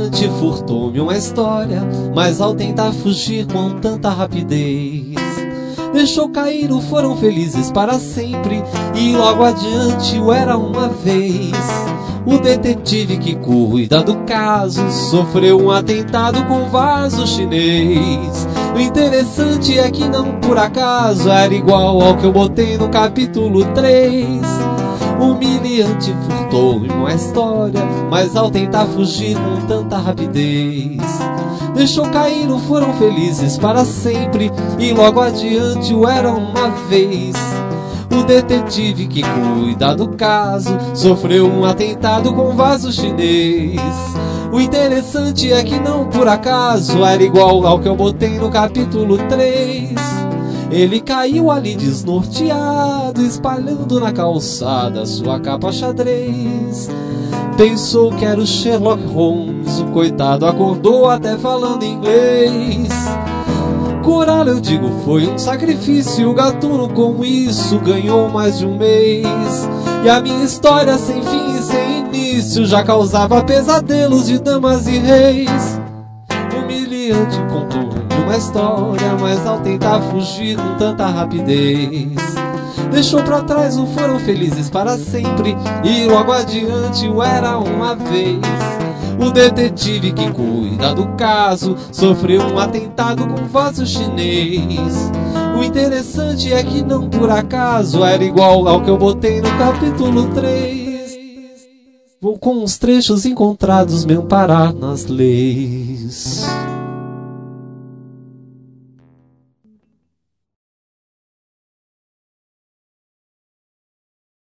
adiante furtou-me uma história, mas ao tentar fugir com tanta rapidez, deixou cair o foram felizes para sempre, e logo adiante o era uma vez. O detetive que cuida do caso sofreu um atentado com vaso chinês. O interessante é que não por acaso era igual ao que eu botei no capítulo 3. Humilhante furtou-me uma história, mas ao tentar fugir com tanta rapidez, deixou cair o foram felizes para sempre, e logo adiante o era uma vez. O detetive que cuida do caso sofreu um atentado com vaso chinês. O interessante é que não por acaso era igual ao que eu botei no capítulo 3. Ele caiu ali desnorteado, espalhando na calçada sua capa xadrez. Pensou que era o Sherlock Holmes, o coitado acordou até falando inglês. Coral, eu digo, foi um sacrifício, o gatuno com isso ganhou mais de um mês. E a minha história sem fim e sem início já causava pesadelos de damas e reis. Humilhante contou-me uma história, mas ao tentar fugir com tanta rapidez, deixou pra trás o foram felizes para sempre, e logo adiante o era uma vez. O detetive que cuida do caso sofreu um atentado com vaso chinês. O interessante é que não por acaso era igual ao que eu botei no capítulo 3. Vou com os trechos encontrados me amparar nas leis.